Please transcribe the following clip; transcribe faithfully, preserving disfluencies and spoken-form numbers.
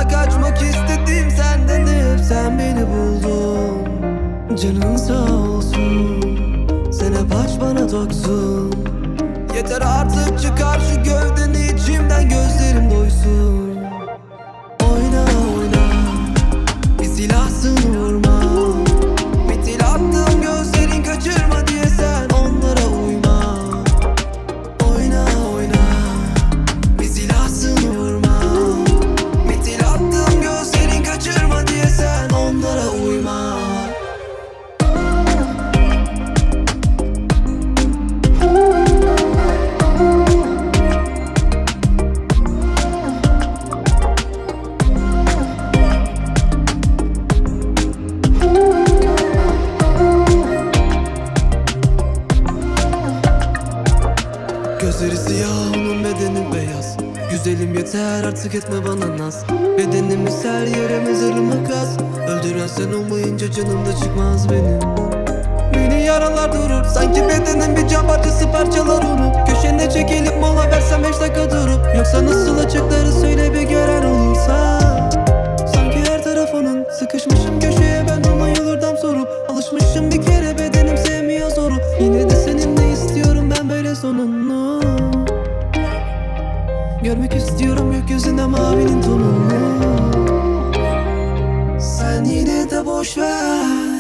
Uzaklara kaçmak istedim senden hep, sen beni buldun. Canın sağ olsun, sen hep aç bana toksun. Yeter artık, çıkar şu gövdeni içimden, gözlerim doysun. Oyna oyna, bir silahsın vurma. Mitil attım gözlerin kaçırma diye sen onlara uyma. Oyna oyna, bir silahsın vurma. Mitil attım gözlerin kaçırma diye sen onlara uyma. Gözleri siyah, onun bedeni beyaz. Güzelim yeter artık, etme bana naz. Bedenimiz her yere mezarıma kaz. Öldüren sen olmayınca canım da çıkmaz benim. Beni yaralar durur, sanki bedenim bir cam parçası parçalar onu. Köşene çekilip mola versem beş dakika durup. Yoksa nasıl açıkları söyle bir gören olursa. Sanki her taraf onun, sıkışmışım köşeye ben ona yolurdam sorup. Alışmışım bir kere, bedenim sevmiyor zoru. Yine de seninle istiyorum ben böyle sonunu. Görmek istiyorum gökyüzünde mavinin tonunu. Sen yine de boş ver.